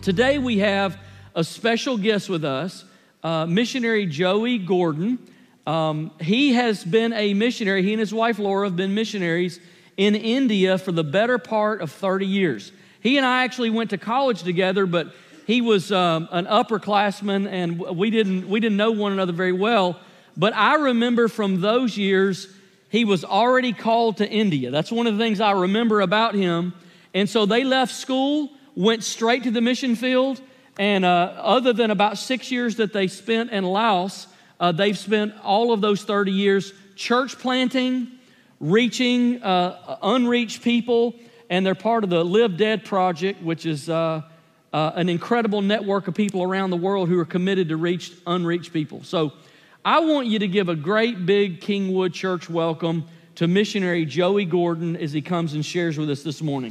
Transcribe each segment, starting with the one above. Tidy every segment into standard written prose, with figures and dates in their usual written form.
Today we have a special guest with us, missionary Joey Gordon. He has been a missionary. He and his wife Laura have been missionaries in India for the better part of 30 years. He and I actually went to college together, but he was an upperclassman, and we didn't know one another very well. But I remember from those years, he was already called to India. That's one of the things I remember about him. And so they left school, went straight to the mission field, and other than about 6 years that they spent in Laos, they've spent all of those 30 years church planting, reaching unreached people, and they're part of the Live Dead Project, which is an incredible network of people around the world who are committed to reach unreached people. So I want you to give a great big Kingwood Church welcome to missionary Joey Gordon as he comes and shares with us this morning.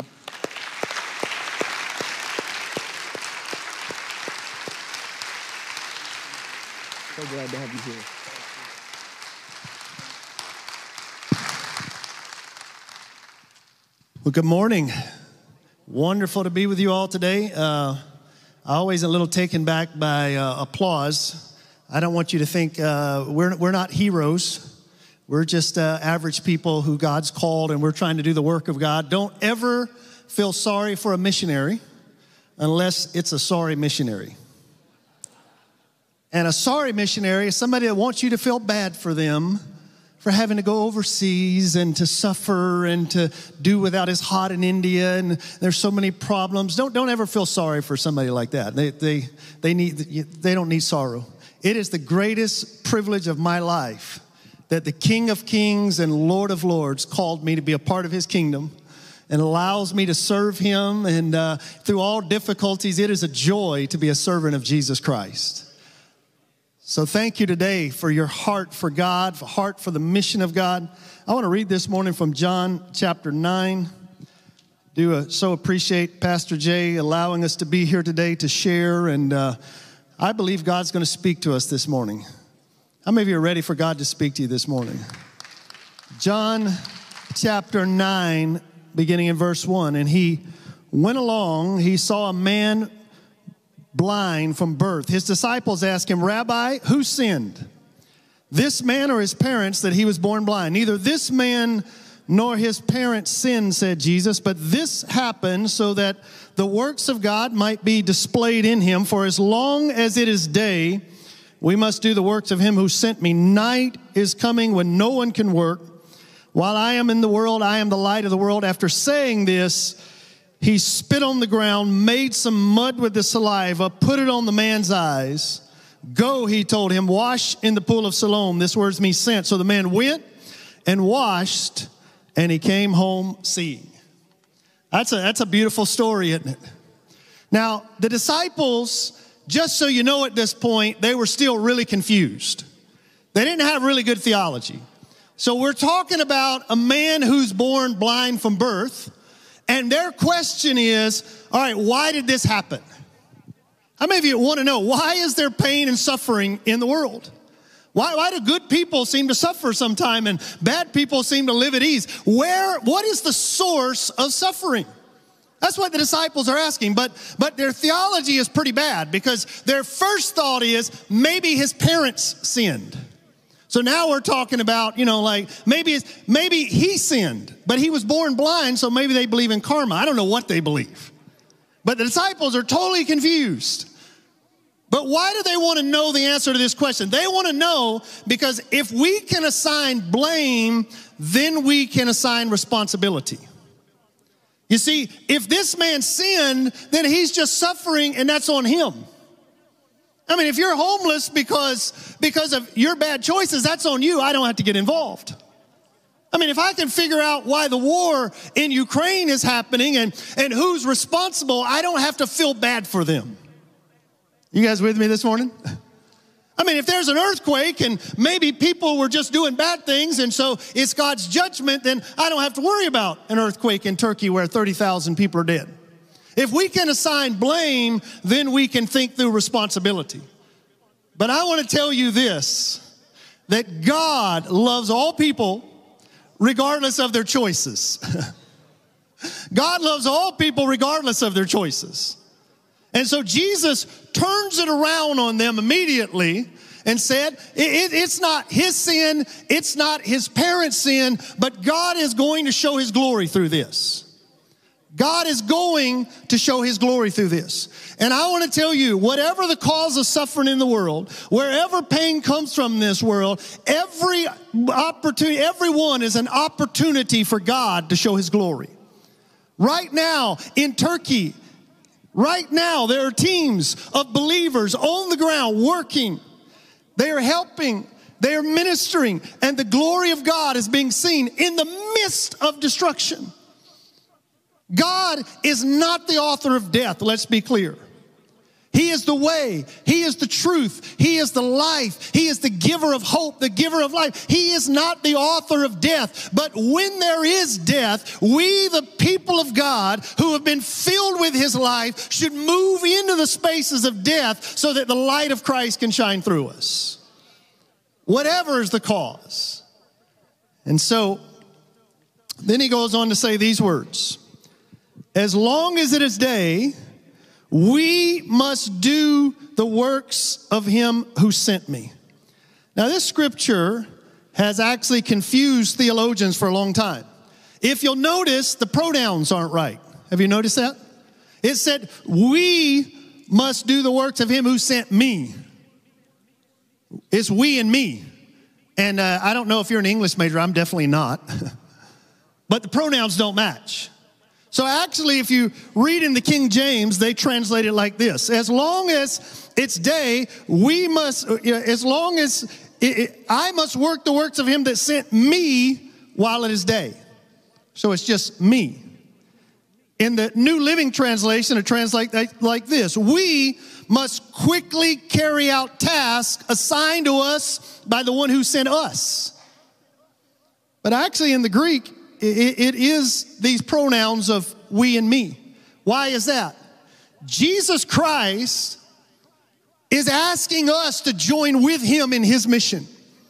So glad to have you here. Well, good morning. Wonderful to be with you all today. I'm always a little taken back by applause. I don't want you to think we're not heroes. We're just average people who God's called, and we're trying to do the work of God. Don't ever feel sorry for a missionary unless it's a sorry missionary. And a sorry missionary is somebody that wants you to feel bad for them for having to go overseas and to suffer and to do without his hot in India, and there's so many problems. Don't ever feel sorry for somebody like that. They don't need sorrow. It is the greatest privilege of my life that the King of Kings and Lord of Lords called me to be a part of his kingdom and allows me to serve him. And through all difficulties, it is a joy to be a servant of Jesus Christ. So thank you today for your heart for God, for heart for the mission of God. I want to read this morning from John chapter 9. So appreciate Pastor Jay allowing us to be here today to share, and I believe God's going to speak to us this morning. How many of you are ready for God to speak to you this morning? John chapter 9, beginning in verse 1. And he went along, he saw a man blind from birth. His disciples asked him, "Rabbi, who sinned, this man or his parents, that he was born blind?" "Neither this man nor his parents sinned," said Jesus, "but this happened so that the works of God might be displayed in him. For as long as it is day, we must do the works of him who sent me. Night is coming when no one can work. While I am in the world, I am the light of the world." After saying this, he spit on the ground, made some mud with the saliva, put it on the man's eyes. "Go," he told him, "wash in the pool of Siloam." This word means sent. So the man went and washed, and he came home seeing. That's a beautiful story, isn't it? Now, the disciples, just so you know at this point, they were still really confused. They didn't have really good theology. So we're talking about a man who's born blind from birth. And their question is, all right, why did this happen? How many of you want to know, why is there pain and suffering in the world? Why do good people seem to suffer sometime and bad people seem to live at ease? What is the source of suffering? That's what the disciples are asking, but their theology is pretty bad, because their first thought is maybe his parents sinned. So now we're talking about, like maybe he sinned, but he was born blind, so maybe they believe in karma. I don't know what they believe. But the disciples are totally confused. But why do they want to know the answer to this question? They want to know because if we can assign blame, then we can assign responsibility. You see, if this man sinned, then he's just suffering, and that's on him. I mean, if you're homeless because of your bad choices, that's on you. I don't have to get involved. I mean, if I can figure out why the war in Ukraine is happening and who's responsible, I don't have to feel bad for them. You guys with me this morning? I mean, if there's an earthquake and maybe people were just doing bad things and so it's God's judgment, then I don't have to worry about an earthquake in Turkey where 30,000 people are dead. If we can assign blame, then we can think through responsibility. But I want to tell you this, that God loves all people regardless of their choices. God loves all people regardless of their choices. And so Jesus turns it around on them immediately and said, it's not his sin, it's not his parents' sin, but God is going to show his glory through this. God is going to show his glory through this. And I want to tell you, whatever the cause of suffering in the world, wherever pain comes from in this world, every opportunity, everyone is an opportunity for God to show his glory. Right now in Turkey, right now there are teams of believers on the ground working. They are helping, they are ministering, and the glory of God is being seen in the midst of destruction. God is not the author of death, let's be clear. He is the way, he is the truth, he is the life, he is the giver of hope, the giver of life. He is not the author of death, but when there is death, we, the people of God who have been filled with his life, should move into the spaces of death so that the light of Christ can shine through us. Whatever is the cause. And so, then he goes on to say these words. As long as it is day, we must do the works of him who sent me. Now, this scripture has actually confused theologians for a long time. If you'll notice, the pronouns aren't right. Have you noticed that? It said, we must do the works of him who sent me. It's we and me. And I don't know if you're an English major. I'm definitely not. But the pronouns don't match. So actually, if you read in the King James, they translate it like this. As long as it's day, we must, as long as I must work the works of him that sent me while it is day. So it's just me. In the New Living Translation, it translates like this. We must quickly carry out tasks assigned to us by the one who sent us. But actually in the Greek, it is these pronouns of we and me. Why is that? Jesus Christ is asking us to join with him in his mission.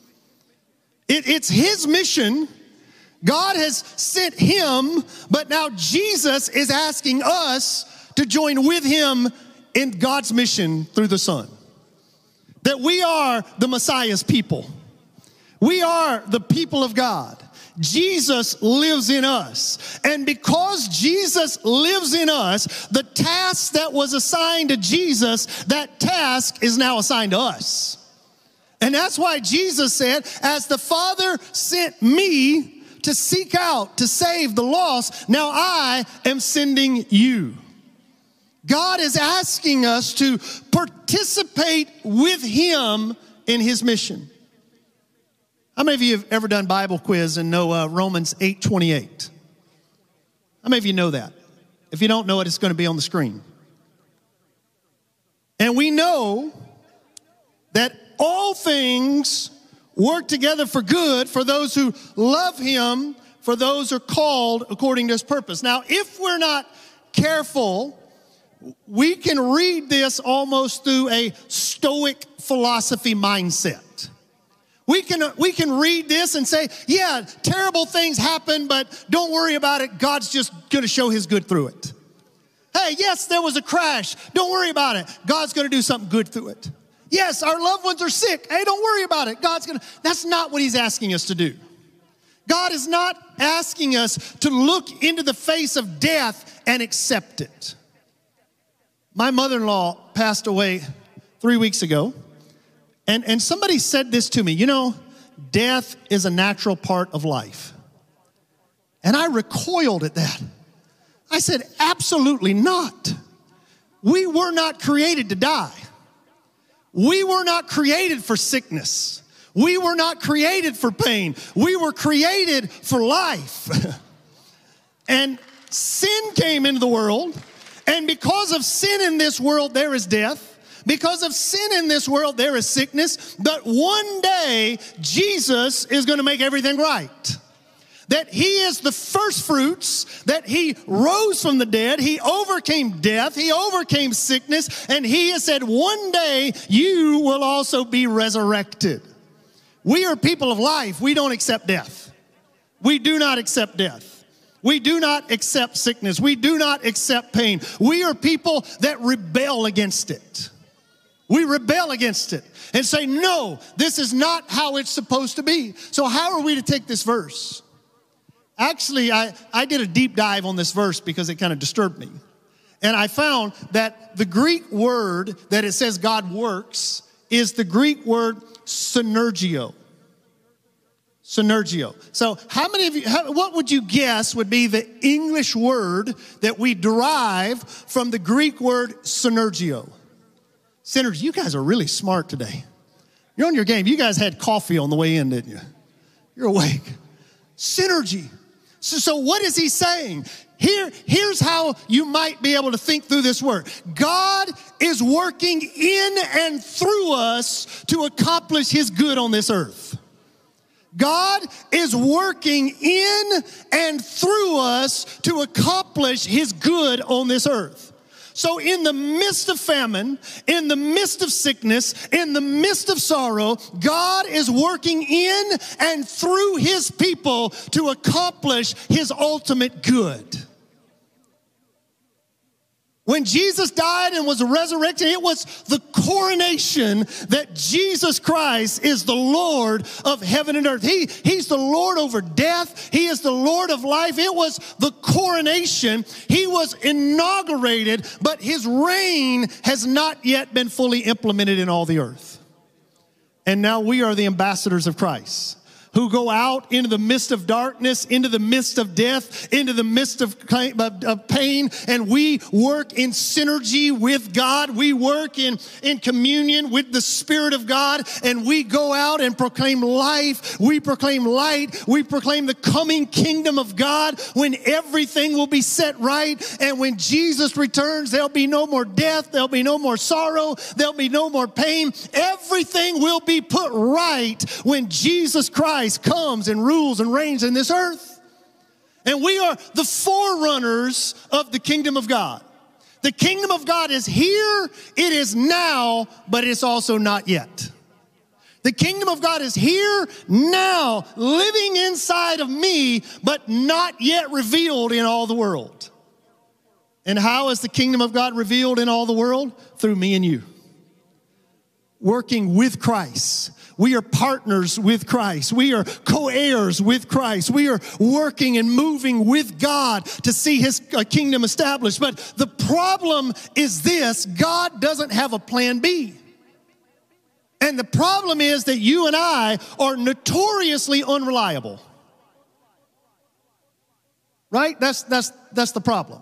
It's his mission. God has sent him, but now Jesus is asking us to join with him in God's mission through the Son. That we are the Messiah's people. We are the people of God. Jesus lives in us. And because Jesus lives in us, the task that was assigned to Jesus, that task is now assigned to us. And that's why Jesus said, as the Father sent me to seek out, to save the lost, now I am sending you. God is asking us to participate with him in his mission. How many of you have ever done Bible quiz and know Romans 8:28? How many of you know that? If you don't know it, it's going to be on the screen. And we know that all things work together for good for those who love him, for those who are called according to his purpose. Now, if we're not careful, we can read this almost through a Stoic philosophy mindset. We can read this and say, yeah, terrible things happen, but don't worry about it. God's just going to show his good through it. Hey, yes, there was a crash. Don't worry about it. God's going to do something good through it. Yes, our loved ones are sick. Hey, don't worry about it. That's not what he's asking us to do. God is not asking us to look into the face of death and accept it. My mother-in-law passed away 3 weeks ago. And somebody said this to me, you know, death is a natural part of life. And I recoiled at that. I said, absolutely not. We were not created to die. We were not created for sickness. We were not created for pain. We were created for life. And sin came into the world. And because of sin in this world, there is death. Because of sin in this world, there is sickness. But one day, Jesus is going to make everything right. That he is the first fruits, that he rose from the dead, he overcame death, he overcame sickness, and he has said, one day you will also be resurrected. We are people of life. We don't accept death. We do not accept death. We do not accept sickness. We do not accept pain. We are people that rebel against it. We rebel against it and say, no, this is not how it's supposed to be. So how are we to take this verse? Actually, I did a deep dive on this verse because it kind of disturbed me. And I found that the Greek word that it says God works is the Greek word synergio. Synergio. So how many of you, what would you guess would be the English word that we derive from the Greek word synergio? Synergy. You guys are really smart today. You're on your game. You guys had coffee on the way in, didn't you? You're awake. Synergy. So what is he saying? Here's how you might be able to think through this word. God is working in and through us to accomplish his good on this earth. God is working in and through us to accomplish his good on this earth. So in the midst of famine, in the midst of sickness, in the midst of sorrow, God is working in and through his people to accomplish his ultimate good. When Jesus died and was resurrected, it was the coronation that Jesus Christ is the Lord of heaven and earth. He's the Lord over death. He is the Lord of life. It was the coronation. He was inaugurated, but his reign has not yet been fully implemented in all the earth. And now we are the ambassadors of Christ, who go out into the midst of darkness, into the midst of death, into the midst of pain, and we work in synergy with God. We work in communion with the Spirit of God, and we go out and proclaim life. We proclaim light. We proclaim the coming kingdom of God when everything will be set right, and when Jesus returns, there'll be no more death. There'll be no more sorrow. There'll be no more pain. Everything will be put right when Jesus Christ comes and rules and reigns in this earth. And we are the forerunners of the kingdom of God. The kingdom of God is here, it is now, but it's also not yet. The kingdom of God is here now, living inside of me, but not yet revealed in all the world. And how is the kingdom of God revealed in all the world? Through me and you. Working with Christ. We are partners with Christ. We are co-heirs with Christ. We are working and moving with God to see his kingdom established. But the problem is this: God doesn't have a plan B. And the problem is that you and I are notoriously unreliable. Right? That's the problem.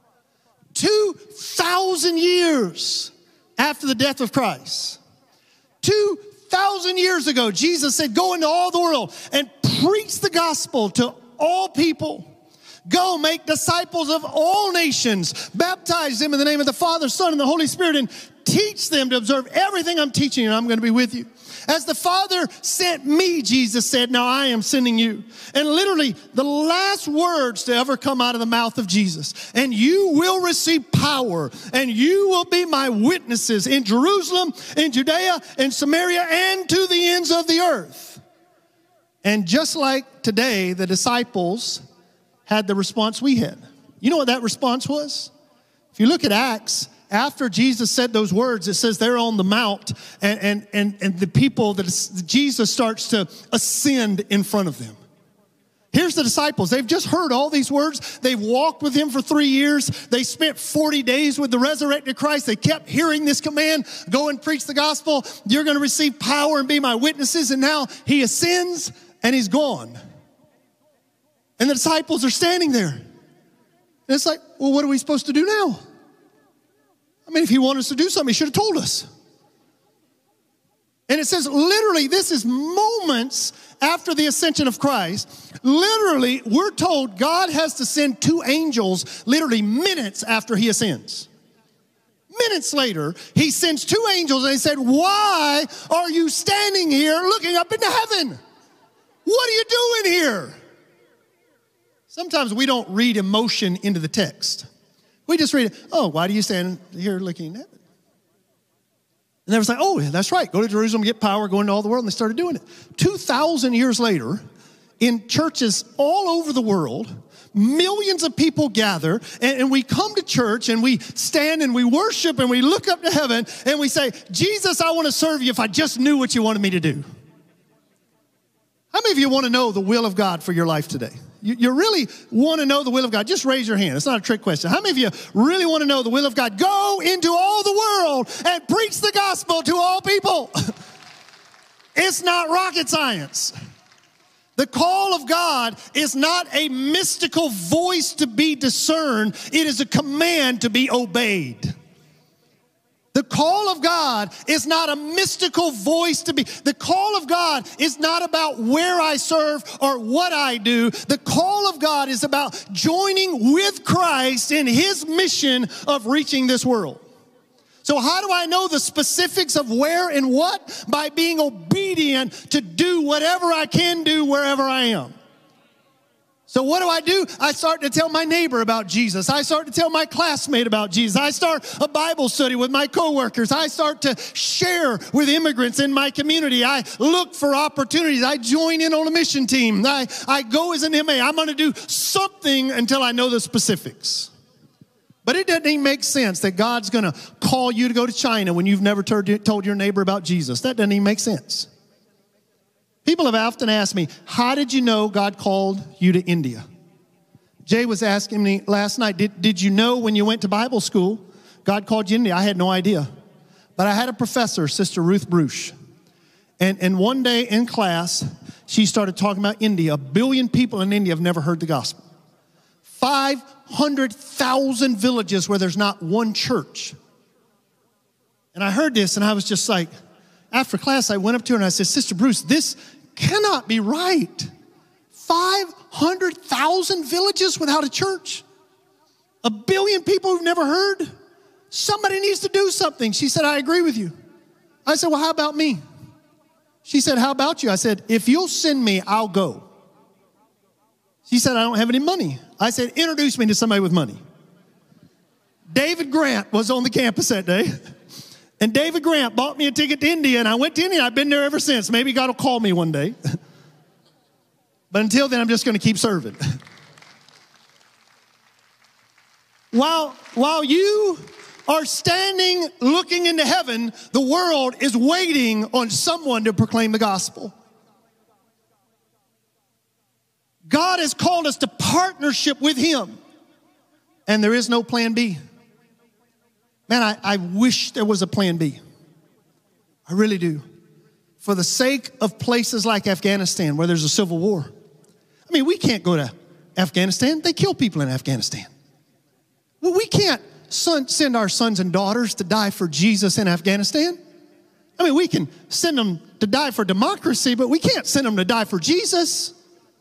2,000 years after the death of Christ, 2,000 years ago, Jesus said, go into all the world and preach the gospel to all people. Go make disciples of all nations. Baptize them in the name of the Father, Son, and the Holy Spirit, and teach them to observe everything I'm teaching you, and I'm going to be with you. As the Father sent me, Jesus said, now I am sending you. And literally, the last words to ever come out of the mouth of Jesus. And you will receive power, and you will be my witnesses in Jerusalem, in Judea, in Samaria, and to the ends of the earth. And just like today, the disciples had the response we had. You know what that response was? If you look at Acts, after Jesus said those words, it says they're on the mount, and the people, Jesus starts to ascend in front of them. Here's the disciples. They've just heard all these words. They've walked with him for 3 years. They spent 40 days with the resurrected Christ. They kept hearing this command, go and preach the gospel. You're going to receive power and be my witnesses. And now he ascends and he's gone. And the disciples are standing there. And it's like, well, what are we supposed to do now? I mean, if he wanted us to do something, he should have told us. And it says, literally, this is moments after the ascension of Christ. Literally, we're told God has to send 2 angels, literally minutes after he ascends. Minutes later, he sends 2 angels, and he said, why are you standing here looking up into heaven? What are you doing here? Sometimes we don't read emotion into the text. We just read it, oh, why do you stand here looking at heaven? And they was like, oh, yeah, that's right. Go to Jerusalem, get power, go into all the world. And they started doing it. 2,000 years later, in churches all over the world, millions of people gather, and we come to church, and we stand, and we worship, and we look up to heaven, and we say, Jesus, I want to serve you if I just knew what you wanted me to do. How many of you want to know the will of God for your life today? You really want to know the will of God? Just raise your hand. It's not a trick question. How many of you really want to know the will of God? Go into all the world and preach the gospel to all people. It's not rocket science. The call of God is not a mystical voice to be discerned. It is a command to be obeyed. The call of God is not a mystical voice to be. The call of God is not about where I serve or what I do. The call of God is about joining with Christ in his mission of reaching this world. So how do I know the specifics of where and what? By being obedient to do whatever I can do wherever I am. So what do? I start to tell my neighbor about Jesus. I start to tell my classmate about Jesus. I start a Bible study with my coworkers. I start to share with immigrants in my community. I look for opportunities. I join in on a mission team. I go as an MA. I'm going to do something until I know the specifics. But it doesn't even make sense that God's going to call you to go to China when you've never told your neighbor about Jesus. That doesn't even make sense. People have often asked me, how did you know God called you to India? Jay was asking me last night, did you know when you went to Bible school, God called you to India? I had no idea. But I had a professor, Sister Ruth Bruce. And one day in class, she started talking about India. 1 billion people in India have never heard the gospel. 500,000 villages where there's not one church. And I heard this and I was just like, after class, I went up to her and I said, Sister Bruce, this cannot be right. 500,000 villages without a church. 1 billion people who've never heard. Somebody needs to do something. She said, I agree with you. I said, well, how about me? She said, how about you? I said, if you'll send me, I'll go. She said, I don't have any money. I said, introduce me to somebody with money. David Grant was on the campus that day. And David Grant bought me a ticket to India, and I went to India. I've been there ever since. Maybe God will call me one day. But until then, I'm just going to keep serving. While you are standing looking into heaven, the world is waiting on someone to proclaim the gospel. God has called us to partnership with him, and there is no plan B. Man, I wish there was a plan B. I really do. For the sake of places like Afghanistan where there's a civil war. I mean, we can't go to Afghanistan. They kill people in Afghanistan. Well, we can't send our sons and daughters to die for Jesus in Afghanistan. I mean, we can send them to die for democracy, but we can't send them to die for Jesus.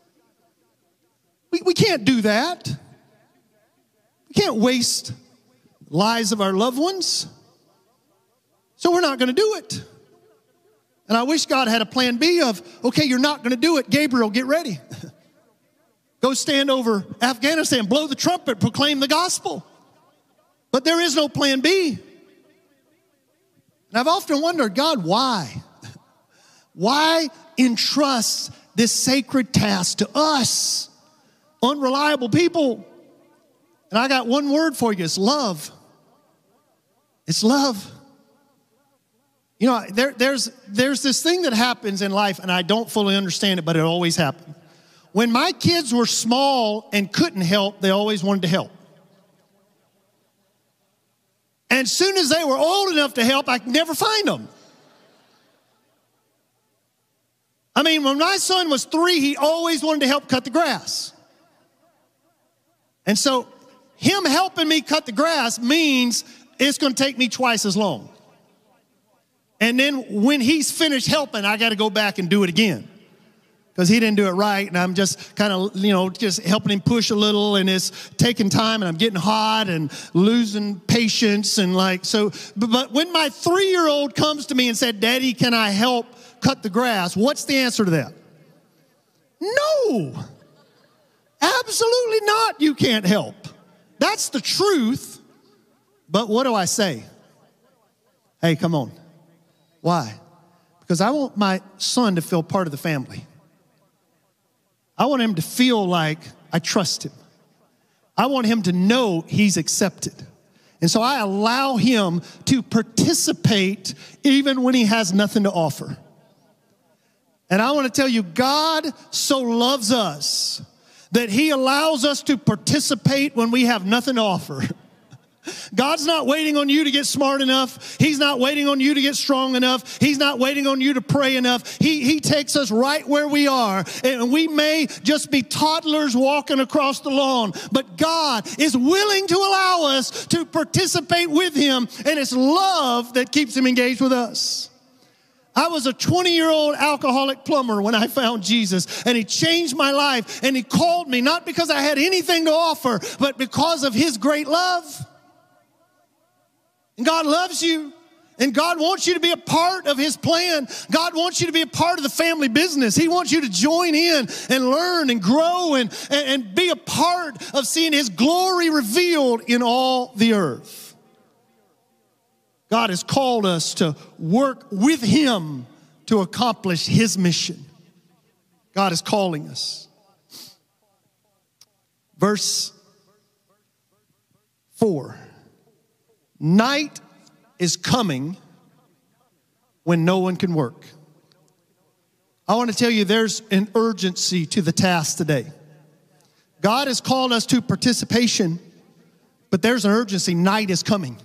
We can't do that. We can't waste lives of our loved ones. So we're not going to do it. And I wish God had a plan B of, okay, you're not going to do it. Gabriel, get ready. Go stand over Afghanistan, blow the trumpet, proclaim the gospel. But there is no plan B. And I've often wondered, God, why? Why entrust this sacred task to us, unreliable people? And I got one word for you. It's love. It's love. You know, there's this thing that happens in life, and I don't fully understand it, but it always happened. When my kids were small and couldn't help, they always wanted to help. And as soon as they were old enough to help, I could never find them. I mean, when my son was 3, he always wanted to help cut the grass. And so him helping me cut the grass means it's going to take me twice as long. And then when he's finished helping, I got to go back and do it again. Because he didn't do it right, and I'm just kind of, just helping him push a little, and it's taking time, and I'm getting hot and losing patience, and so. But when my 3-year-old comes to me and said, Daddy, can I help cut the grass? What's the answer to that? No. Absolutely not, you can't help. That's the truth. But what do I say? Hey, come on. Why? Because I want my son to feel part of the family. I want him to feel like I trust him. I want him to know he's accepted. And so I allow him to participate even when he has nothing to offer. And I want to tell you, God so loves us that he allows us to participate when we have nothing to offer. God's not waiting on you to get smart enough. He's not waiting on you to get strong enough. He's not waiting on you to pray enough. He takes us right where we are. And we may just be toddlers walking across the lawn, but God is willing to allow us to participate with him. And it's love that keeps him engaged with us. I was a 20-year-old alcoholic plumber when I found Jesus, and he changed my life. And he called me, not because I had anything to offer, but because of his great love. And God loves you, and God wants you to be a part of his plan. God wants you to be a part of the family business. He wants you to join in and learn and grow and be a part of seeing his glory revealed in all the earth. God has called us to work with him to accomplish his mission. God is calling us. Verse 4. Night is coming when no one can work. I want to tell you there's an urgency to the task today. God has called us to participation, but there's an urgency. Night is coming.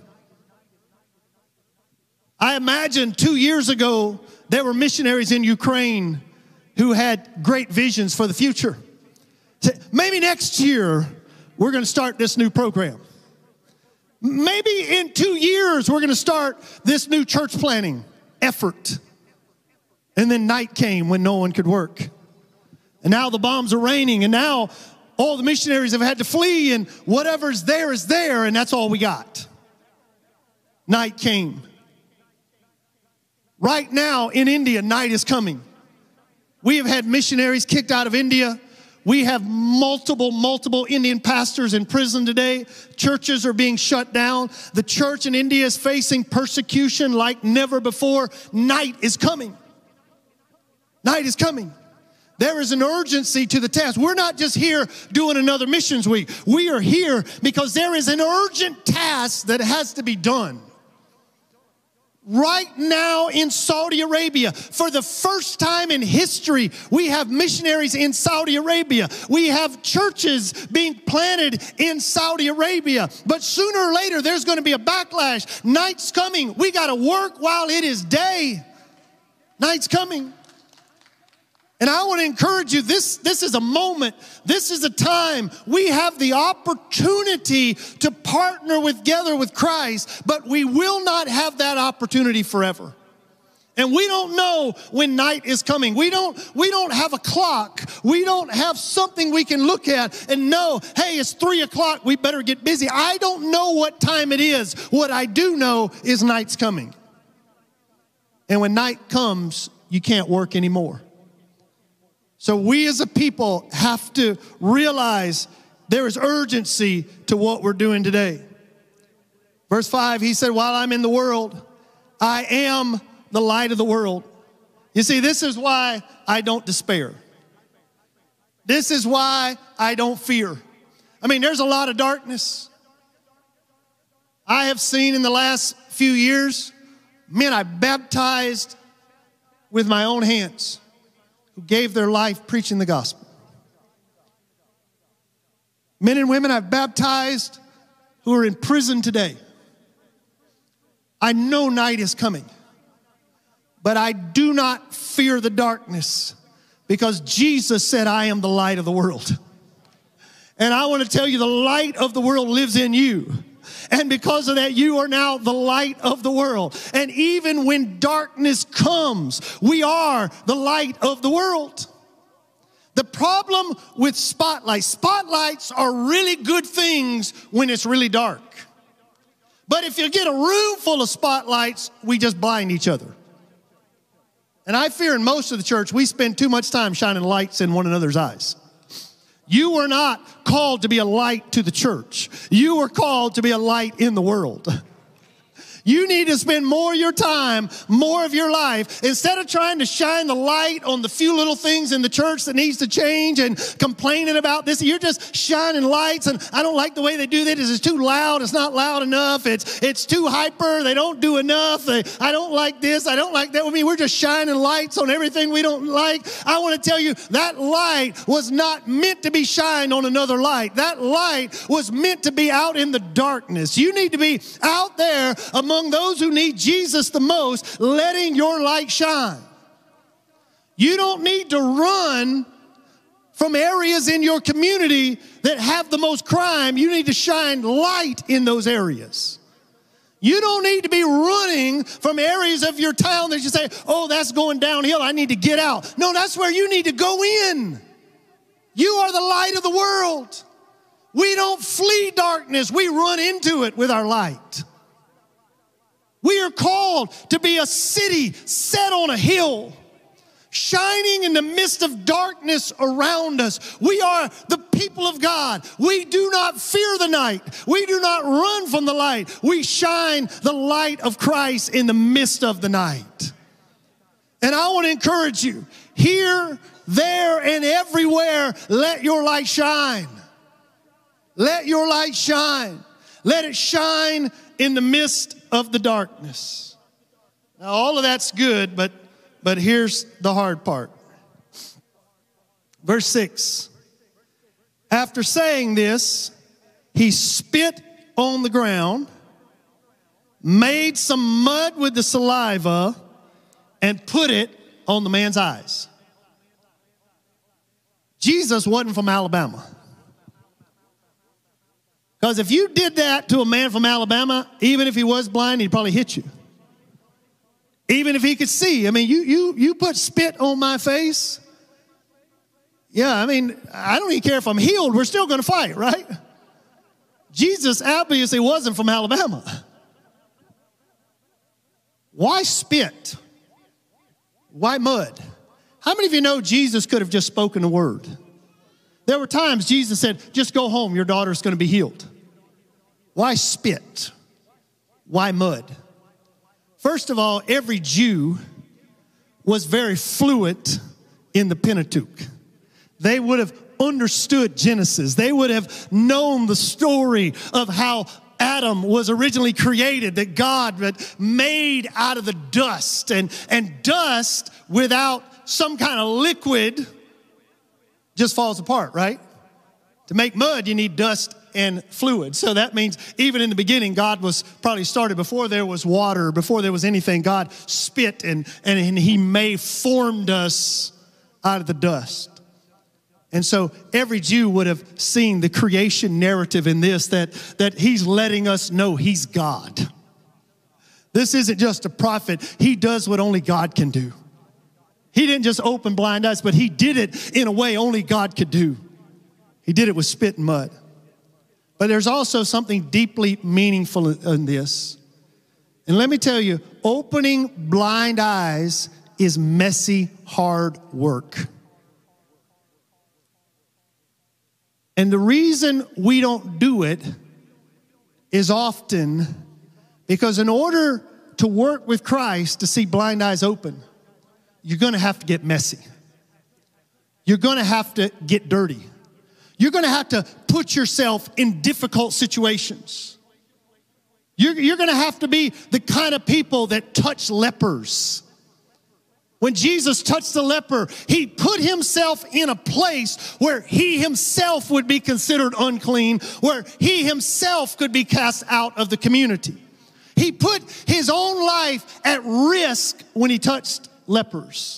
I imagine 2 years ago, there were missionaries in Ukraine who had great visions for the future. Maybe next year, we're going to start this new program. Maybe in 2 years, we're going to start this new church planning effort. And then night came when no one could work. And now the bombs are raining, and now all the missionaries have had to flee, and whatever's there is there, and that's all we got. Night came. Right now in India, night is coming. We have had missionaries kicked out of India. We have multiple Indian pastors in prison today. Churches are being shut down. The church in India is facing persecution like never before. Night is coming. Night is coming. There is an urgency to the task. We're not just here doing another missions week. We are here because there is an urgent task that has to be done. Right now in Saudi Arabia, for the first time in history, we have missionaries in Saudi Arabia. We have churches being planted in Saudi Arabia. But sooner or later, there's going to be a backlash. Night's coming. We got to work while it is day. Night's coming. And I want to encourage you, this is a moment, this is a time. We have the opportunity to partner together with Christ, but we will not have that opportunity forever. And we don't know when night is coming. We don't have a clock. We don't have something we can look at and know, hey, it's 3 o'clock, we better get busy. I don't know what time it is. What I do know is night's coming. And when night comes, you can't work anymore. So we as a people have to realize there is urgency to what we're doing today. Verse 5, he said, while I'm in the world, I am the light of the world. You see, this is why I don't despair. This is why I don't fear. I mean, there's a lot of darkness. I have seen in the last few years, men I baptized with my own hands, who gave their life preaching the gospel. Men and women I've baptized who are in prison today. I know night is coming, but I do not fear the darkness because Jesus said, I am the light of the world. And I want to tell you, the light of the world lives in you. And because of that, you are now the light of the world. And even when darkness comes, we are the light of the world. The problem with spotlights are really good things when it's really dark. But if you get a room full of spotlights, we just blind each other. And I fear in most of the church, we spend too much time shining lights in one another's eyes. You were not called to be a light to the church. You were called to be a light in the world. You need to spend more of your time, more of your life, instead of trying to shine the light on the few little things in the church that needs to change and complaining about this. You're just shining lights, and I don't like the way they do that. It's too loud. It's not loud enough. It's too hyper. They don't do enough. I don't like this. I don't like that. We're just shining lights on everything we don't like. I want to tell you, that light was not meant to be shined on another light. That light was meant to be out in the darkness. You need to be out there among those who need Jesus the most, letting your light shine. You don't need to run from areas in your community that have the most crime. You need to shine light in those areas. You don't need to be running from areas of your town that you say, oh, that's going downhill, I need to get out. No, that's where you need to go in. You are the light of the world. We don't flee darkness, we run into it with our light. We are called to be a city set on a hill, shining in the midst of darkness around us. We are the people of God. We do not fear the night. We do not run from the light. We shine the light of Christ in the midst of the night. And I want to encourage you, here, there, and everywhere, let your light shine. Let your light shine. Let it shine in the midst of the darkness. Now, all of that's good, but here's the hard part. Verse 6. After saying this, he spit on the ground, made some mud with the saliva, and put it on the man's eyes. Jesus wasn't from Alabama. Because if you did that to a man from Alabama, even if he was blind, he'd probably hit you. Even if he could see. I mean, you put spit on my face. Yeah, I mean, I don't even care if I'm healed. We're still going to fight, right? Jesus obviously wasn't from Alabama. Why spit? Why mud? How many of you know Jesus could have just spoken a word? There were times Jesus said, just go home, your daughter's going to be healed. Why spit? Why mud? First of all, every Jew was very fluent in the Pentateuch. They would have understood Genesis. They would have known the story of how Adam was originally created, that God had made out of the dust. And dust without some kind of liquid just falls apart, right? To make mud, you need dust and fluid. So that means even in the beginning, God was probably started before there was water, before there was anything. God spit and he formed us out of the dust. And so every Jew would have seen the creation narrative in this, that he's letting us know he's God. This isn't just a prophet. He does what only God can do. He didn't just open blind eyes, but he did it in a way only God could do. He did it with spit and mud. But there's also something deeply meaningful in this. And let me tell you, opening blind eyes is messy, hard work. And the reason we don't do it is often because in order to work with Christ to see blind eyes open, you're going to have to get messy. You're going to have to get dirty. You're going to have to put yourself in difficult situations. You're going to have to be the kind of people that touch lepers. When Jesus touched the leper, he put himself in a place where he himself would be considered unclean, where he himself could be cast out of the community. He put his own life at risk when he touched lepers.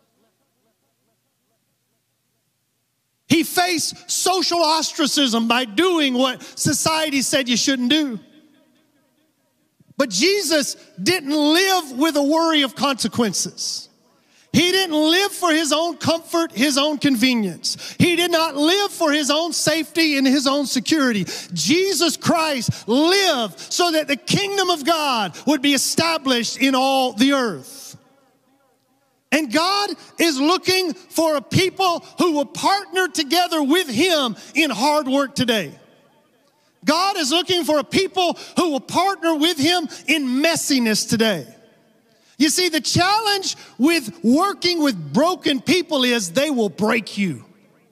He faced social ostracism by doing what society said you shouldn't do. But Jesus didn't live with a worry of consequences. He didn't live for his own comfort, his own convenience. He did not live for his own safety and his own security. Jesus Christ lived so that the kingdom of God would be established in all the earth. And God is looking for a people who will partner together with him in hard work today. God is looking for a people who will partner with him in messiness today. You see, the challenge with working with broken people is they will break you.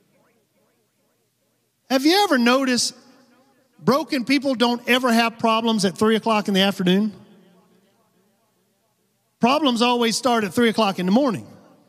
Have you ever noticed broken people don't ever have problems at 3 o'clock in the afternoon? Problems always start at 3 o'clock in the morning.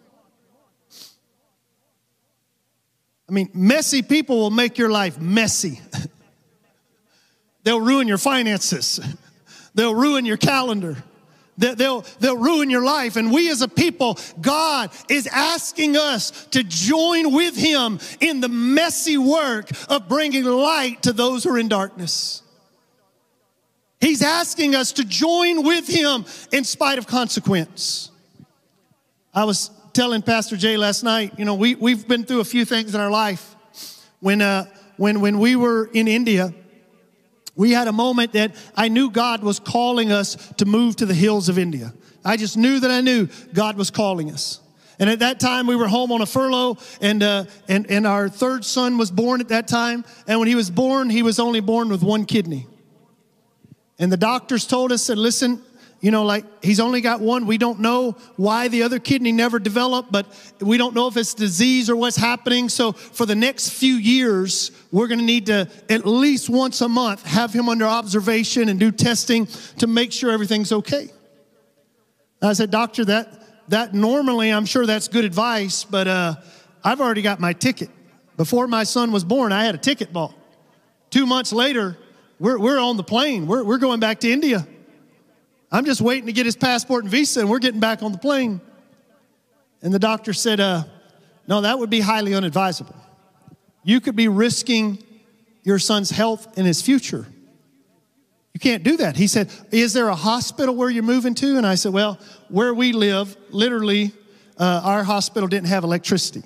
I mean, messy people will make your life messy. They'll ruin your finances. They'll ruin your calendar. They'll ruin your life. And we as a people, God is asking us to join with him in the messy work of bringing light to those who are in darkness. He's asking us to join with him in spite of consequence. I was telling Pastor Jay last night, you know, we've been through a few things in our life. When we were in India, we had a moment that I knew God was calling us to move to the hills of India. I just knew that I knew God was calling us. And at that time, we were home on a furlough, and our third son was born at that time. And when he was born, he was only born with one kidney. And the doctors told us, said, listen, you know, like, he's only got one. We don't know why the other kidney never developed, but we don't know if it's disease or what's happening. So for the next few years, we're going to need to at least once a month have him under observation and do testing to make sure everything's okay. And I said, doctor, that normally, I'm sure that's good advice, but I've already got my ticket. Before my son was born, I had a ticket bought. 2 months later, we're on the plane. We're going back to India. I'm just waiting to get his passport and visa, and we're getting back on the plane. And the doctor said, no, that would be highly unadvisable. You could be risking your son's health and his future. You can't do that. He said, is there a hospital where you're moving to? And I said, well, where we live, literally, our hospital didn't have electricity.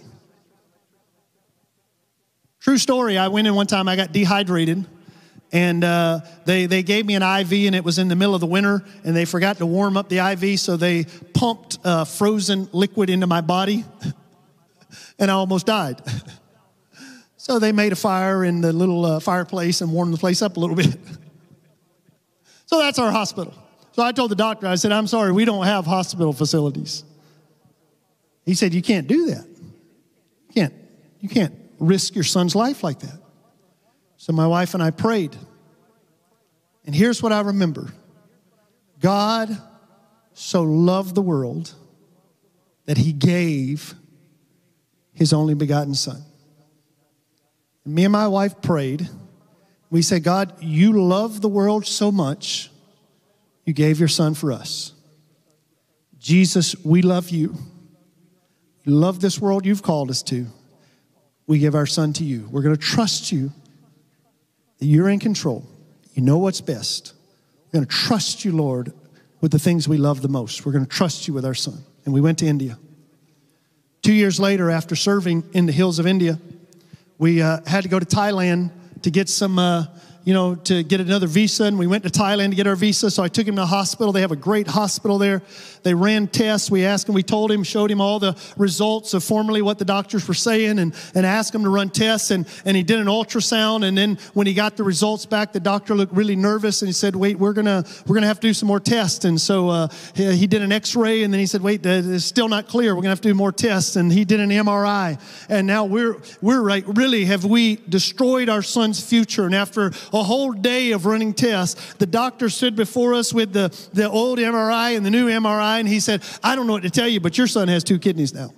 True story, I went in one time, I got dehydrated. And they gave me an IV, and it was in the middle of the winter, and they forgot to warm up the IV, so they pumped frozen liquid into my body, and I almost died. So they made a fire in the little fireplace and warmed the place up a little bit. So that's our hospital. So I told the doctor, I said, I'm sorry, we don't have hospital facilities. He said, you can't do that. You can't risk your son's life like that. So my wife and I prayed. And here's what I remember. God so loved the world that he gave his only begotten son. And me and my wife prayed. We said, God, you love the world so much, you gave your son for us. Jesus, we love you. You love this world you've called us to. We give our son to you. We're going to trust you. You're in control. You know what's best. We're going to trust you, Lord, with the things we love the most. We're going to trust you with our son. And we went to India. 2 years later, after serving in the hills of India, we had to go to Thailand to get some, to get another visa. And we went to Thailand to get our visa. So I took him to the hospital. They have a great hospital there. They ran tests. We asked him, we told him, showed him all the results of formerly what the doctors were saying, and asked him to run tests. And he did an ultrasound. And then when he got the results back, the doctor looked really nervous, and he said, wait, we're gonna have to do some more tests. And so he did an x-ray, and then he said, wait, it's still not clear. We're gonna have to do more tests. And he did an MRI. And now we're like, really, have we destroyed our son's future? And after a whole day of running tests, the doctor stood before us with the old MRI and the new MRI, and he said, I don't know what to tell you, but your son has 2 kidneys now.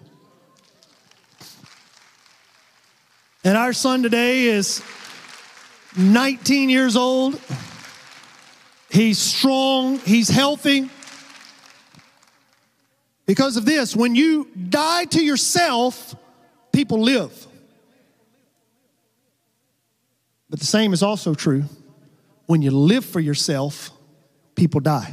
And our son today is 19 years old. He's strong. He's healthy. Because of this, when you die to yourself, people live. But the same is also true. When you live for yourself, people die.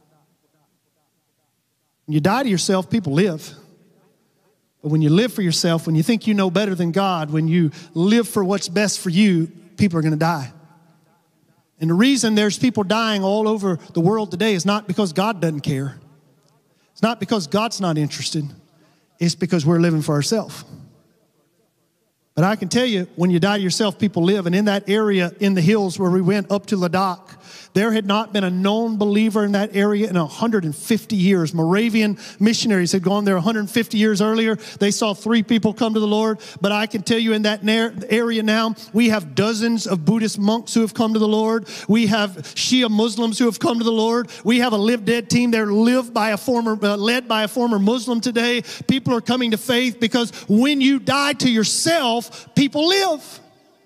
When you die to yourself, people live. But when you live for yourself, when you think you know better than God, when you live for what's best for you, people are going to die. And the reason there's people dying all over the world today is not because God doesn't care. It's not because God's not interested. It's because we're living for ourselves. But I can tell you, when you die to yourself, people live. And in that area in the hills where we went up to Ladakh, there had not been a known believer in that area in 150 years. Moravian missionaries had gone there 150 years earlier. They saw 3 people come to the Lord. But I can tell you in that area now, we have dozens of Buddhist monks who have come to the Lord. We have Shia Muslims who have come to the Lord. We have a Live Dead team there led by a former Muslim today. People are coming to faith because when you die to yourself, people live.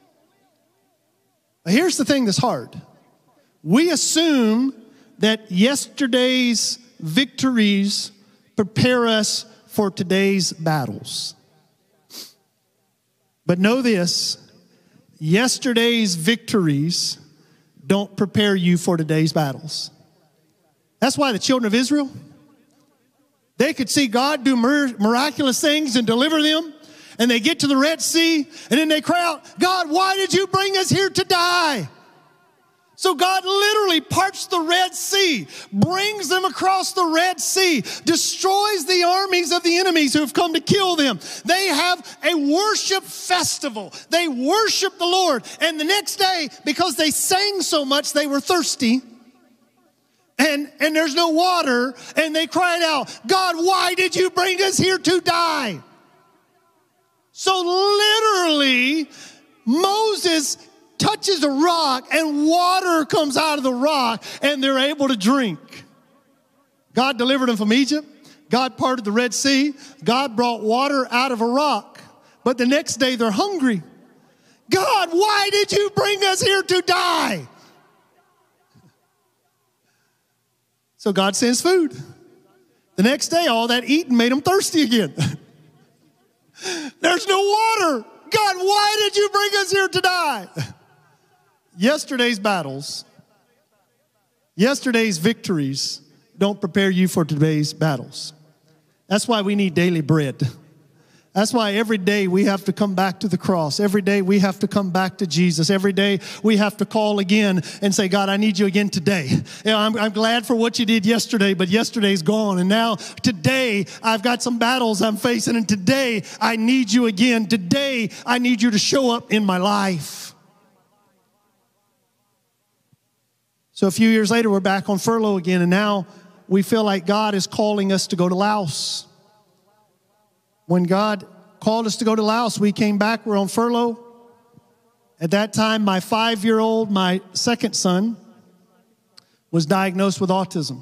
But here's the thing that's hard. We assume that yesterday's victories prepare us for today's battles. But know this, yesterday's victories don't prepare you for today's battles. That's why the children of Israel, they could see God do miraculous things and deliver them, and they get to the Red Sea, and then they cry out, God, why did you bring us here to die? So God literally parts the Red Sea, brings them across the Red Sea, destroys the armies of the enemies who have come to kill them. They have a worship festival. They worship the Lord. And the next day, because they sang so much, they were thirsty. And there's no water. And they cried out, God, why did you bring us here to die? So literally, Moses touches a rock and water comes out of the rock and they're able to drink. God delivered them from Egypt. God parted the Red Sea. God brought water out of a rock. But the next day they're hungry. God, why did you bring us here to die? So God sends food. The next day, all that eating made them thirsty again. There's no water. God, why did you bring us here to die? Yesterday's battles, yesterday's victories don't prepare you for today's battles. That's why we need daily bread. That's why every day we have to come back to the cross. Every day we have to come back to Jesus. Every day we have to call again and say, God, I need you again today. You know, I'm glad for what you did yesterday, but yesterday's gone. And now today I've got some battles I'm facing, and today I need you again. Today I need you to show up in my life. So a few years later, we're back on furlough again, and now we feel like God is calling us to go to Laos. When God called us to go to Laos, we came back, we're on furlough. At that time, my 5-year-old, my second son, was diagnosed with autism.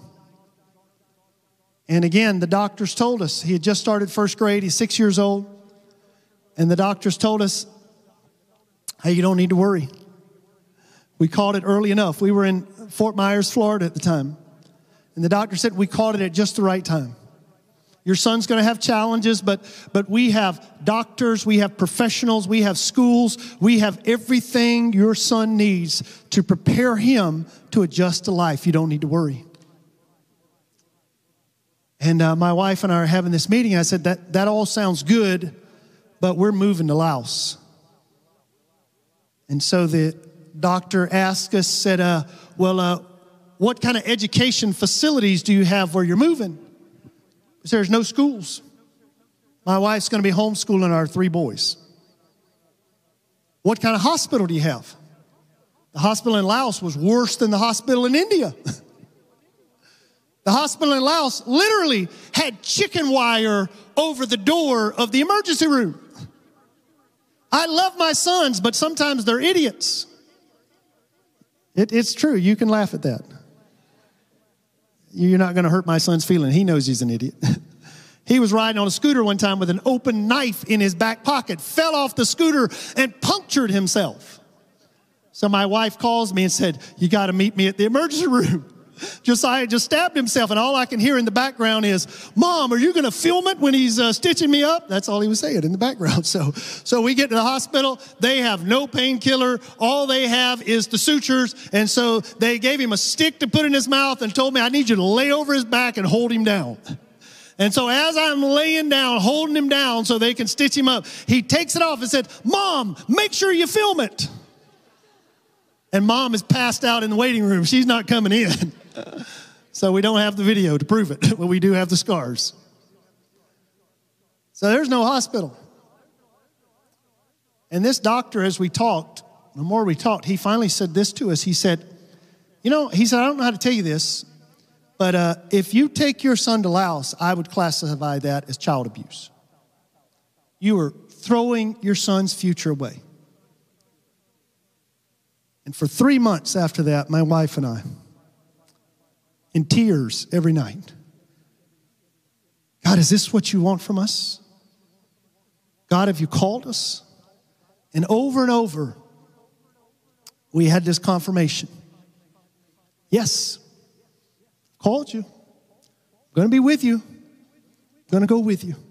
And again, the doctors told us, he had just started first grade, he's 6 years old, and the doctors told us, hey, you don't need to worry. We caught it early enough. We were in Fort Myers, Florida at the time. And the doctor said we caught it at just the right time. Your son's going to have challenges, but we have doctors, we have professionals, we have schools, we have everything your son needs to prepare him to adjust to life. You don't need to worry. And my wife and I are having this meeting. I said, that all sounds good, but we're moving to Laos. And so the doctor asked us, said, what kind of education facilities do you have where you're moving? There's no schools. My wife's going to be homeschooling our 3 boys. What kind of hospital do you have? The hospital in Laos was worse than the hospital in India. The hospital in Laos literally had chicken wire over the door of the emergency room. I love my sons, but sometimes they're idiots. It's true. You can laugh at that. You're not going to hurt my son's feeling. He knows he's an idiot. He was riding on a scooter one time with an open knife in his back pocket, fell off the scooter and punctured himself. So my wife calls me and said, you got to meet me at the emergency room. Josiah just stabbed himself, and all I can hear in the background is, Mom, are you going to film it when he's stitching me up? That's all he was saying in the background. So we get to the hospital. They have no painkiller. All they have is the sutures. And so they gave him a stick to put in his mouth and told me, I need you to lay over his back and hold him down. And so as I'm laying down, holding him down so they can stitch him up, he takes it off and said, Mom, make sure you film it. And Mom is passed out in the waiting room. She's not coming in. So we don't have the video to prove it, but we do have the scars. So there's no hospital. And this doctor, as we talked, the more we talked, he finally said this to us. He said, I don't know how to tell you this, but if you take your son to Laos, I would classify that as child abuse. You are throwing your son's future away. And for 3 months after that, my wife and I, in tears every night, God, is this what you want from us? God, have you called us? And over, we had this confirmation. Yes, called you. I'm going to be with you. I'm going to go with you.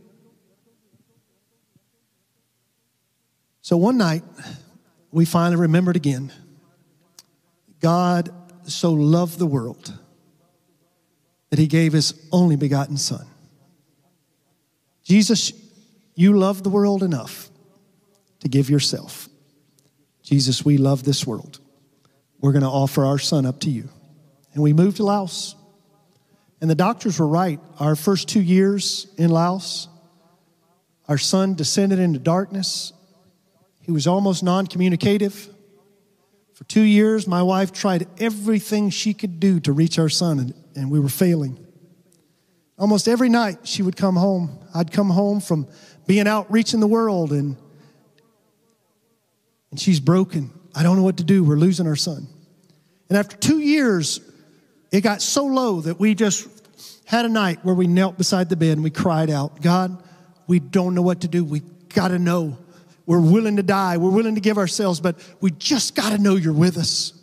So one night, we finally remembered again. God so loved the world that he gave his only begotten son. Jesus, you love the world enough to give yourself. Jesus, we love this world. We're going to offer our son up to you. And we moved to Laos. And the doctors were right. Our first 2 years in Laos, our son descended into darkness. He was almost non-communicative. For 2 years, my wife tried everything she could do to reach our son, and we were failing. Almost every night, she would come home. I'd come home from being out reaching the world, and she's broken. I don't know what to do. We're losing our son. And after 2 years, it got so low that we just had a night where we knelt beside the bed and we cried out, God, we don't know what to do. We got to know. We're willing to die. We're willing to give ourselves, but we just got to know you're with us.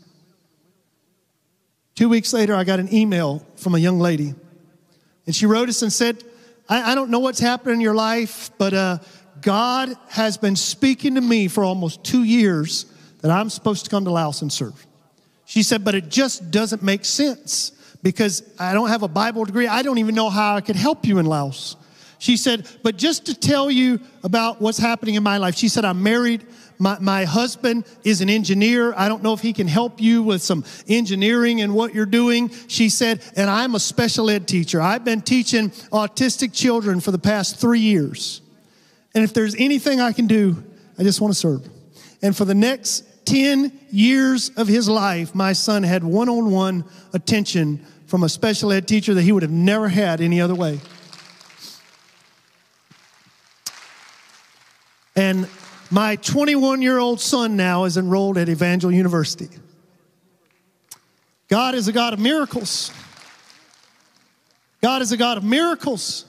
2 weeks later, I got an email from a young lady. And she wrote us and said, I don't know what's happened in your life, but God has been speaking to me for almost 2 years that I'm supposed to come to Laos and serve. She said, but it just doesn't make sense because I don't have a Bible degree. I don't even know how I could help you in Laos. She said, but just to tell you about what's happening in my life, she said, I'm married. My husband is an engineer. I don't know if he can help you with some engineering and what you're doing. She said, and I'm a special ed teacher. I've been teaching autistic children for the past 3 years. And if there's anything I can do, I just want to serve. And for the next 10 years of his life, my son had one-on-one attention from a special ed teacher that he would have never had any other way. And my 21-year-old son now is enrolled at Evangel University. God is a God of miracles. God is a God of miracles.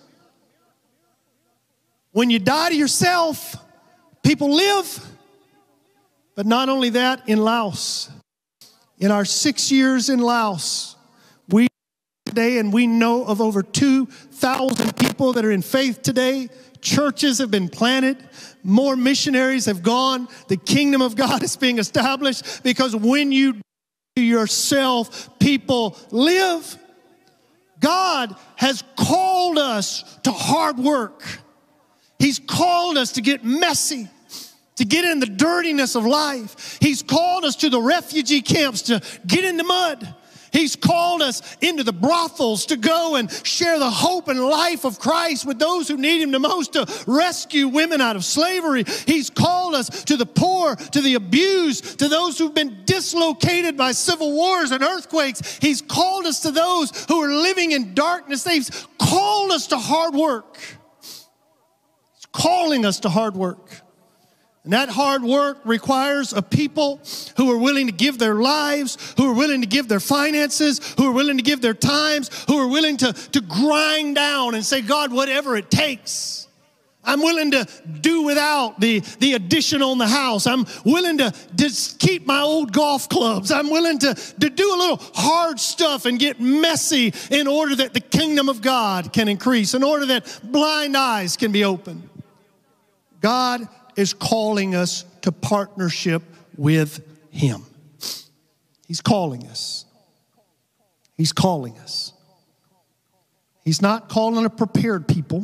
When you die to yourself, people live. But not only that, in Laos, in our 6 years in Laos, we today, and we know of over 2,000 people that are in faith today. Churches have been planted. More missionaries have gone. The kingdom of God is being established because when you do yourself, people live. God has called us to hard work. He's called us to get messy, to get in the dirtiness of life. He's called us to the refugee camps to get in the mud. He's called us into the brothels to go and share the hope and life of Christ with those who need him the most, to rescue women out of slavery. He's called us to the poor, to the abused, to those who've been dislocated by civil wars and earthquakes. He's called us to those who are living in darkness. He's called us to hard work. He's calling us to hard work. And that hard work requires a people who are willing to give their lives, who are willing to give their finances, who are willing to give their times, who are willing to grind down and say, God, whatever it takes. I'm willing to do without the additional in the house. I'm willing to just keep my old golf clubs. I'm willing to do a little hard stuff and get messy in order that the kingdom of God can increase, in order that blind eyes can be opened. God is calling us to partnership with him. He's calling us. He's calling us. He's not calling a prepared people.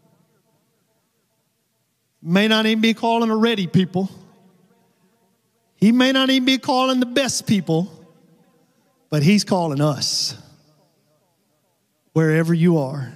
May not even be calling a ready people. He may not even be calling the best people, but he's calling us. Wherever you are,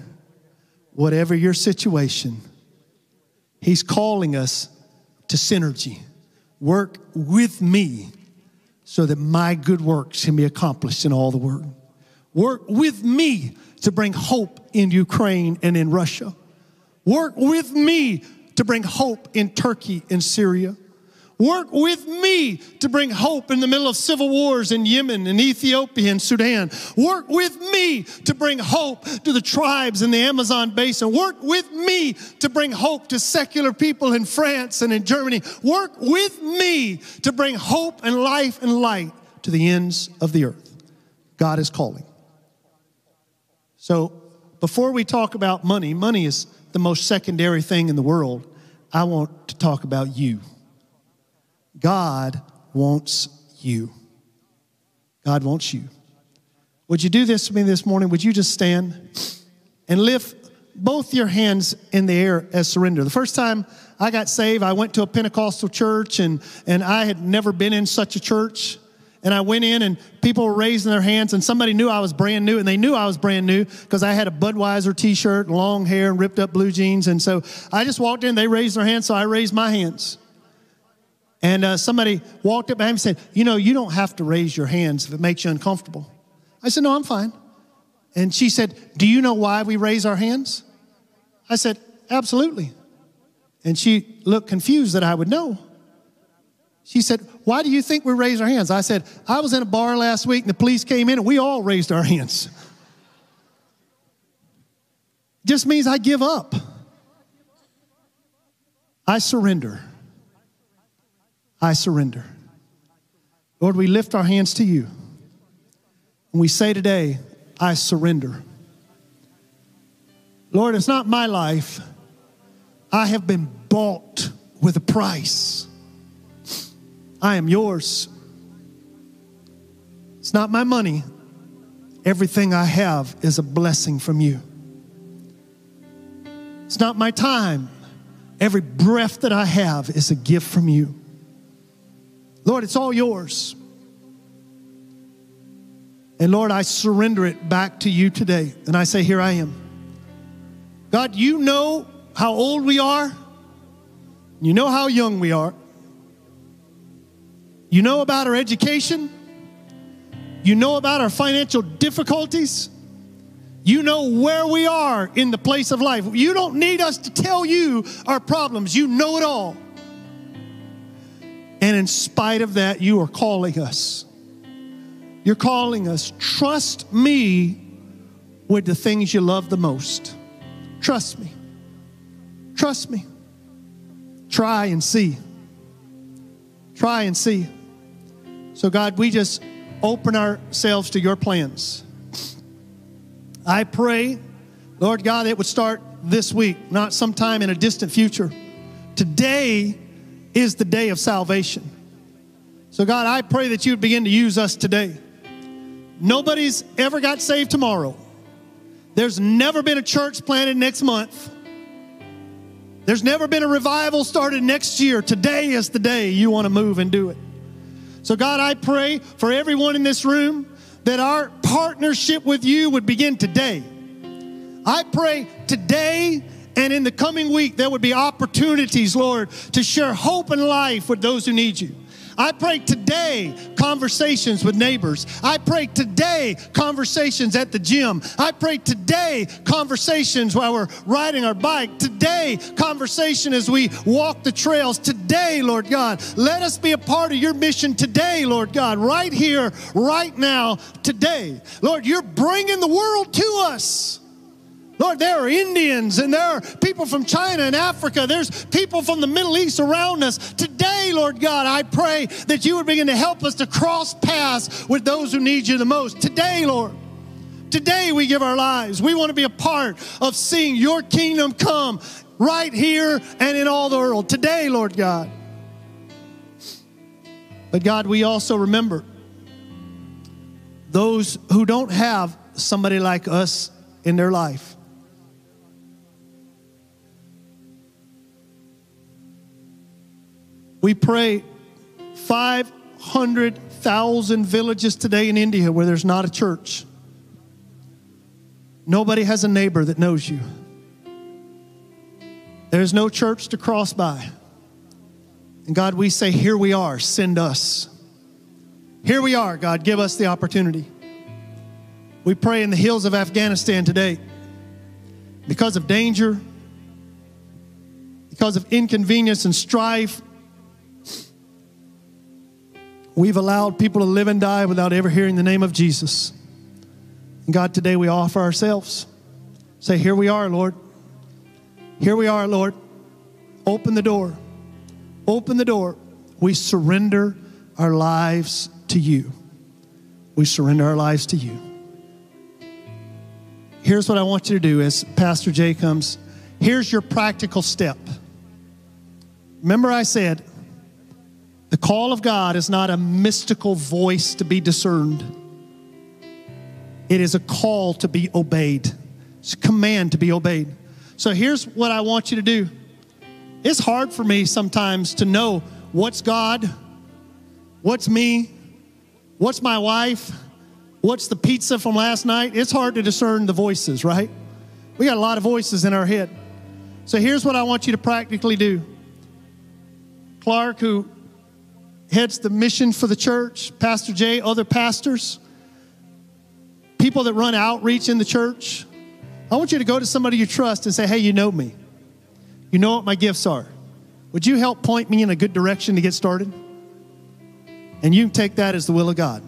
whatever your situation, he's calling us to synergy. Work with me so that my good works can be accomplished in all the world. Work with me to bring hope in Ukraine and in Russia. Work with me to bring hope in Turkey and Syria. Work with me to bring hope in the middle of civil wars in Yemen and Ethiopia and Sudan. Work with me to bring hope to the tribes in the Amazon basin. Work with me to bring hope to secular people in France and in Germany. Work with me to bring hope and life and light to the ends of the earth. God is calling. So before we talk about money, money is the most secondary thing in the world. I want to talk about you. God wants you. God wants you. Would you do this for me this morning? Would you just stand and lift both your hands in the air as surrender? The first time I got saved, I went to a Pentecostal church, and I had never been in such a church. And I went in, and people were raising their hands, and somebody knew I was brand new, and they knew I was brand new because I had a Budweiser t-shirt, and long hair, and ripped up blue jeans. And so I just walked in, they raised their hands, so I raised my hands. And somebody walked up behind me and said, you know, you don't have to raise your hands if it makes you uncomfortable. I said, no, I'm fine. And she said, do you know why we raise our hands? I said, absolutely. And she looked confused that I would know. She said, why do you think we raise our hands? I said, I was in a bar last week and the police came in and we all raised our hands. Just means I give up. I surrender. I surrender. Lord, we lift our hands to you. And we say today, I surrender. Lord, it's not my life. I have been bought with a price. I am yours. It's not my money. Everything I have is a blessing from you. It's not my time. Every breath that I have is a gift from you. Lord, it's all yours. And Lord, I surrender it back to you today. And I say, here I am. God, you know how old we are. You know how young we are. You know about our education. You know about our financial difficulties. You know where we are in the place of life. You don't need us to tell you our problems. You know it all. And in spite of that, you are calling us. You're calling us. Trust me with the things you love the most. Trust me. Trust me. Try and see. Try and see. So God, we just open ourselves to your plans. I pray, Lord God, it would start this week, not sometime in a distant future. Today is the day of salvation. So God, I pray that you would begin to use us today. Nobody's ever got saved tomorrow. There's never been a church planted next month. There's never been a revival started next year. Today is the day you want to move and do it. So God, I pray for everyone in this room that our partnership with you would begin today. I pray today and in the coming week there would be opportunities, Lord, to share hope and life with those who need you. I pray today conversations with neighbors. I pray today conversations at the gym. I pray today conversations while we're riding our bike. Today conversation as we walk the trails. Today, Lord God, let us be a part of your mission today, Lord God, right here, right now, today. Lord, you're bringing the world to us. Lord, there are Indians and there are people from China and Africa. There's people from the Middle East around us. Today, Lord God, I pray that you would begin to help us to cross paths with those who need you the most. Today, Lord, today we give our lives. We want to be a part of seeing your kingdom come right here and in all the world. Today, Lord God. But God, we also remember those who don't have somebody like us in their life. We pray 500,000 villages today in India where there's not a church. Nobody has a neighbor that knows you. There's no church to cross by. And God, we say, here we are, send us. Here we are, God, give us the opportunity. We pray in the hills of Afghanistan today, because of danger, because of inconvenience and strife, we've allowed people to live and die without ever hearing the name of Jesus. And God, today we offer ourselves. Say, here we are, Lord. Here we are, Lord. Open the door. Open the door. We surrender our lives to you. We surrender our lives to you. Here's what I want you to do as Pastor Jay comes. Here's your practical step. Remember I said, the call of God is not a mystical voice to be discerned. It is a call to be obeyed. It's a command to be obeyed. So here's what I want you to do. It's hard for me sometimes to know what's God, what's me, what's my wife, what's the pizza from last night. It's hard to discern the voices, right? We got a lot of voices in our head. So here's what I want you to practically do. Clark, who heads the mission for the church, Pastor Jay, other pastors, people that run outreach in the church, I want you to go to somebody you trust and say, hey, you know me. You know what my gifts are. Would you help point me in a good direction to get started? And you can take that as the will of God.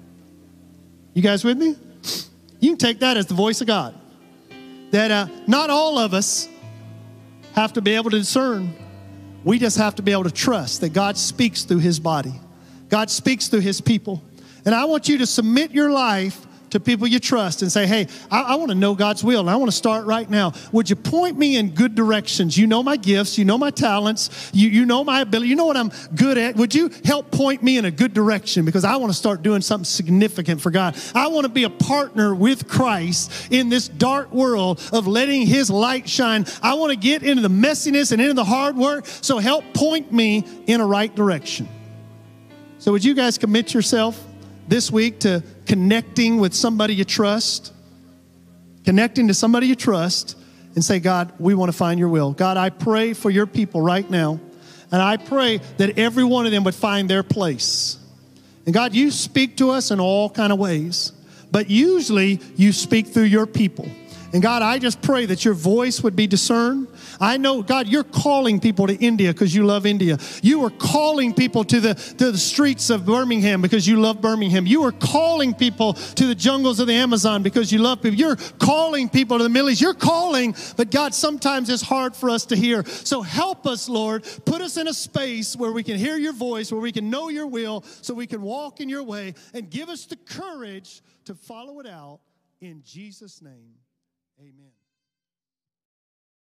You guys with me? You can take that as the voice of God. That not all of us have to be able to discern. We just have to be able to trust that God speaks through his body. God speaks through his people. And I want you to submit your life to people you trust and say, hey, I want to know God's will, and I want to start right now. Would you point me in good directions? You know my gifts. You know my talents. You know my ability. You know what I'm good at. Would you help point me in a good direction? Because I want to start doing something significant for God. I want to be a partner with Christ in this dark world of letting his light shine. I want to get into the messiness and into the hard work, so help point me in a right direction. So would you guys commit yourself this week to connecting with somebody you trust, connecting to somebody you trust, and say, God, we want to find your will. God, I pray for your people right now, and I pray that every one of them would find their place. And God, you speak to us in all kind of ways, but usually you speak through your people. And God, I just pray that your voice would be discerned. I know, God, you're calling people to India because you love India. You are calling people to the streets of Birmingham because you love Birmingham. You are calling people to the jungles of the Amazon because you love people. You're calling people to the Middle East. You're calling, but God, sometimes it's hard for us to hear. So help us, Lord. Put us in a space where we can hear your voice, where we can know your will, so we can walk in your way, and give us the courage to follow it out in Jesus' name. Amen.